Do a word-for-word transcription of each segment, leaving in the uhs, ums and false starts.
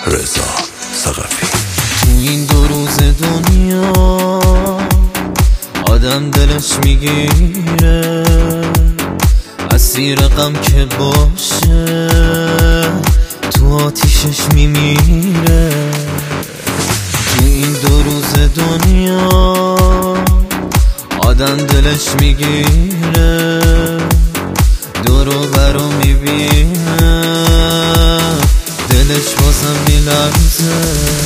رضا ثقفی. تو این دو روز دنیا آدم دلش میگیره، اسیر غم که باشه تو آتیشش میمیره. تو این دو روز دنیا آدم دلش میگیره، دورو برو میبینه، دلش بازم میلرزه.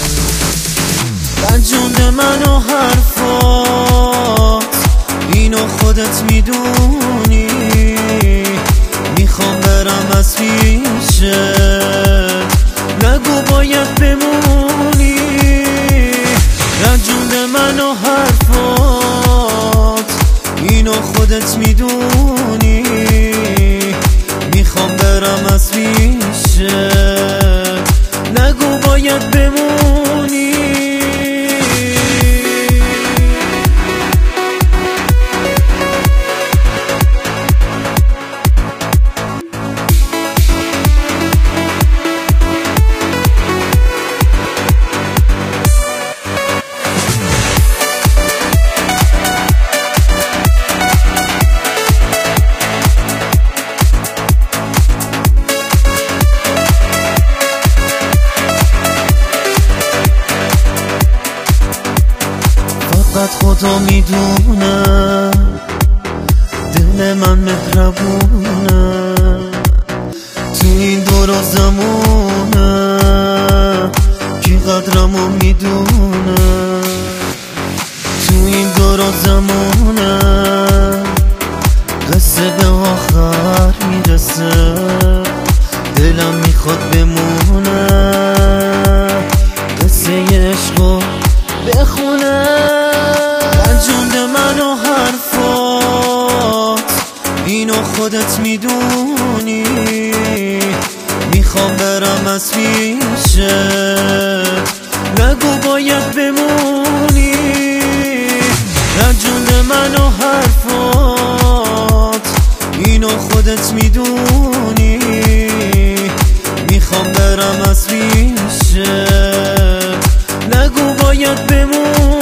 رنجونده منو حرفات، اینو خودت میدونی، میخوام برم از پیشت، نگو باید بمونی. رنجونده منو حرفات، اینو خودت میدونی، میخوام برم از پیشت، نگو باید بمونی. فقط خدا میدونه دل من مهربونه، تو این دور و زمونه کی قدرمو میدونه. تو این دور و زمونه قصه به آخر میرسه، دلم میخواد بمونه، قصه عشقو بخونه. رنجونده منو حرفات، اینو خودت میدونی، میخوام برم از پیشت، نگو باید بمونی. رنجونده منو حرفات، اینو خودت میدونی، میخوام برم از پیشت، نگو باید بمونی.